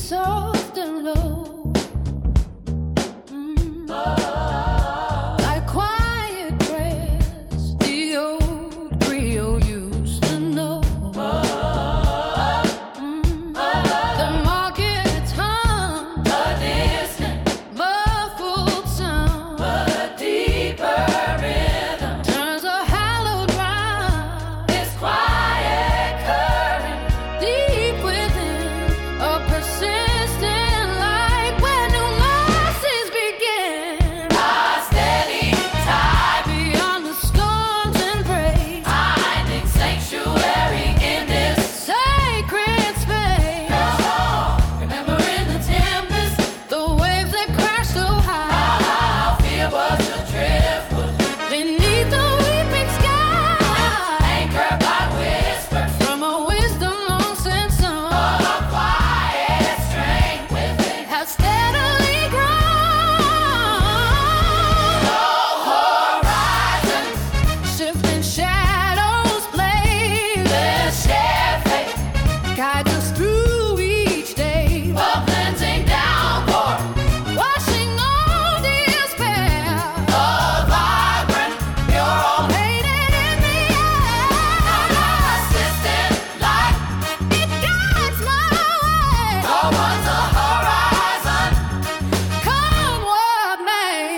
soft and low. Like quiet prayers the old Creole used to know. The market's hum, a distant muffled sound, a deeper rhythm turns a hallowed ground. This quiet current deep within, a persistent light where new losses begin. A steady tide beyond the storms and breaks, finding sanctuary in this sacred space. Remembering the tempest, the waves that crash so high. How fear was a driftwood beneath the weeping sky, anchored by whisper from a wisdom long since sung. A quiet strength within has steadily grown. No horizons, shifting shadows blaze. This shared faith guides us through each day. A cleansing downpour, washing all despair. A vibrant mural painted in the air. A persistent light, it guides my way towards the horizon, come what may.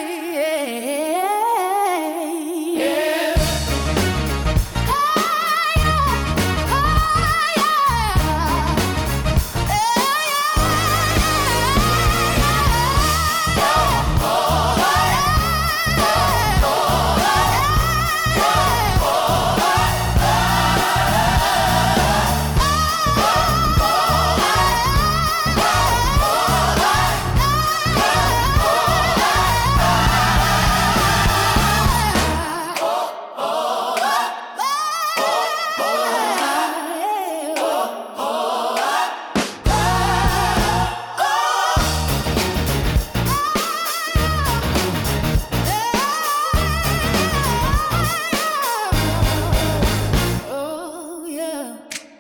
Oh yeah.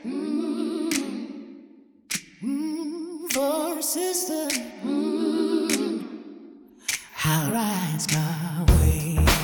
For a sister, I rise my way.